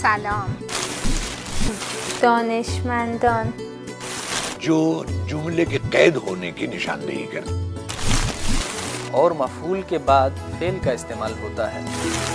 سلام. دانشمندان. جو جملے کے قید ہونے کی نشاندہی کرتے اور مفعول کے بعد فعل کا استعمال ہوتا ہے.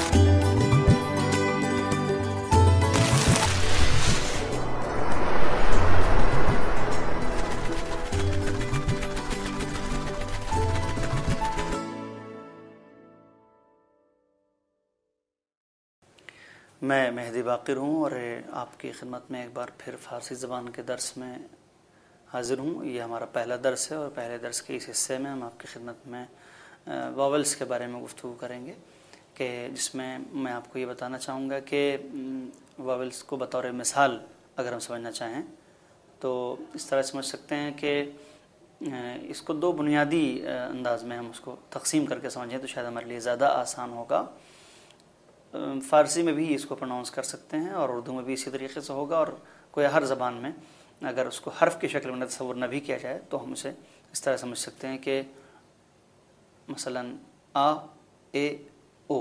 میں مہدی باقر ہوں اور آپ کی خدمت میں ایک بار پھر فارسی زبان کے درس میں حاضر ہوں. یہ ہمارا پہلا درس ہے اور پہلے درس کے اس حصے میں ہم آپ کی خدمت میں واولس کے بارے میں گفتگو کریں گے کہ جس میں آپ کو یہ بتانا چاہوں گا کہ واولس کو بطور مثال اگر ہم سمجھنا چاہیں تو اس طرح سمجھ سکتے ہیں کہ اس کو دو بنیادی انداز میں ہم اس کو تقسیم کر کے سمجھیں تو شاید ہمارے لیے زیادہ آسان ہوگا. فارسی میں بھی اس کو پروناؤنس کر سکتے ہیں اور اردو میں بھی اسی طریقے سے ہوگا, اور کوئی ہر زبان میں اگر اس کو حرف کی شکل میں تصور نہ بھی کیا جائے تو ہم اسے اس طرح سمجھ سکتے ہیں کہ مثلا آ اے او.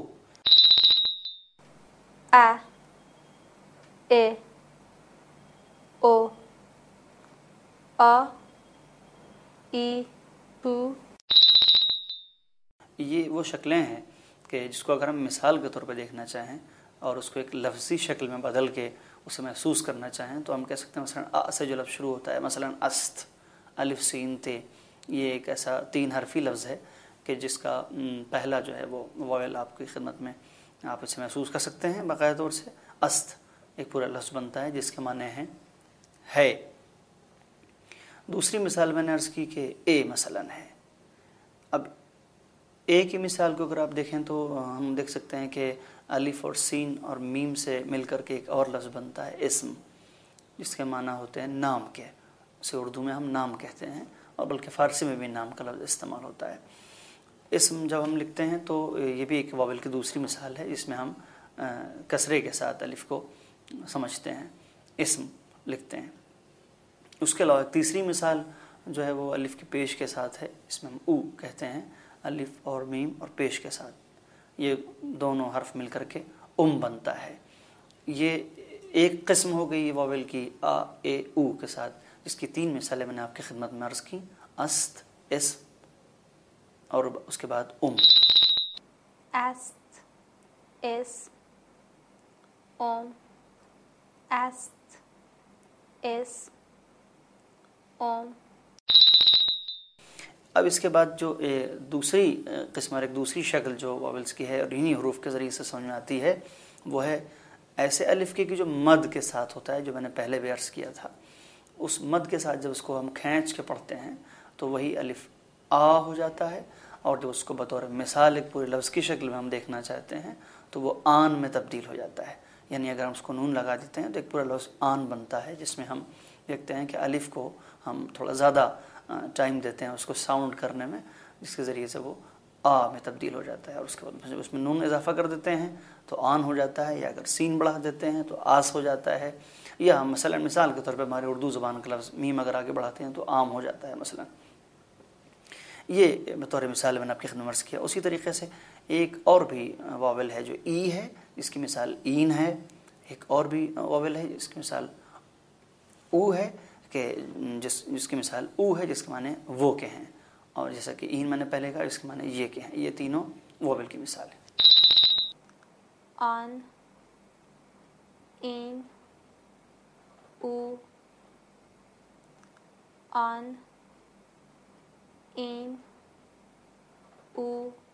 ا اے او آ ای او. یہ وہ شکلیں ہیں کہ جس کو اگر ہم مثال کے طور پہ دیکھنا چاہیں اور اس کو ایک لفظی شکل میں بدل کے اسے محسوس کرنا چاہیں تو ہم کہہ سکتے ہیں مثلا آ سے جو لفظ شروع ہوتا ہے مثلا است الف سین تے, یہ ایک ایسا 3 حرفی لفظ ہے کہ جس کا پہلا جو ہے وہ واول آپ کی خدمت میں آپ اسے محسوس کر سکتے ہیں باقاعدہ طور سے. است ایک پورا لفظ بنتا ہے جس کے معنی ہیں ہے. دوسری مثال میں نے عرض کی کہ اے مثلا ہے. اب اے کی مثال کو اگر آپ دیکھیں تو ہم دیکھ سکتے ہیں کہ الف اور سین اور میم سے مل کر کے ایک اور لفظ بنتا ہے اسم, جس کے معنی ہوتے ہیں نام کے. اسے اردو میں ہم نام کہتے ہیں اور بلکہ فارسی میں بھی نام کا لفظ استعمال ہوتا ہے. اسم جب ہم لکھتے ہیں تو یہ بھی ایک واول کی دوسری مثال ہے جس میں ہم کسرے کے ساتھ الف کو سمجھتے ہیں, اسم لکھتے ہیں. اس کے علاوہ تیسری مثال جو ہے وہ الف کی پیش کے ساتھ ہے, اس میں ہم او کہتے ہیں, الف اور میم اور پیش کے ساتھ یہ دونوں حرف مل کر کے بنتا ہے. یہ ایک قسم ہو گئی واول کی آ اے او کے ساتھ, جس کی 3 مثالیں میں نے آپ کی خدمت میں عرض کی, است, اسم اور اس کے بعد است اسم است اسم اب اس کے بعد جو دوسری قسم اور ایک دوسری شکل جو واولس کی ہے اور انہی حروف کے ذریعے سے سمجھ میں آتی ہے وہ ہے ایسے الف کی جو مد کے ساتھ ہوتا ہے, جو میں نے پہلے بھی عرض کیا تھا. اس مد کے ساتھ جب اس کو ہم کھینچ کے پڑھتے ہیں تو وہی الف آ ہو جاتا ہے, اور جب اس کو بطور مثال ایک پورے لفظ کی شکل میں ہم دیکھنا چاہتے ہیں تو وہ آن میں تبدیل ہو جاتا ہے. یعنی اگر ہم اس کو نون لگا دیتے ہیں تو ایک پورا لفظ آن بنتا ہے, جس میں ہم دیکھتے ہیں کہ الف کو ہم تھوڑا زیادہ ٹائم دیتے ہیں اس کو ساؤنڈ کرنے میں, جس کے ذریعے سے وہ آ میں تبدیل ہو جاتا ہے. اور اس کے بعد جب اس میں نون اضافہ کر دیتے ہیں تو آن ہو جاتا ہے, یا اگر سین بڑھا دیتے ہیں تو آس ہو جاتا ہے, یا مثلا مثال کے طور پہ ہمارے اردو زبان کا لفظ میم اگر آگے بڑھاتے ہیں تو عام ہو جاتا ہے مثلا. یہ بطور مثال میں نے آپ کی خدمت عرض کیا. اسی طریقے سے ایک اور بھی واول ہے جو ای ہے, جس کی مثال این ہے. ایک اور بھی واول ہے جس کی مثال او ہے, کہ جس کی مثال او ہے, جس کے معنی وہ کے ہیں, اور جیسا کہ این میں نے پہلے کہا اس کے معنی یہ کے ہیں. یہ تینوں واول کی مثال ہے. آن این او آن این او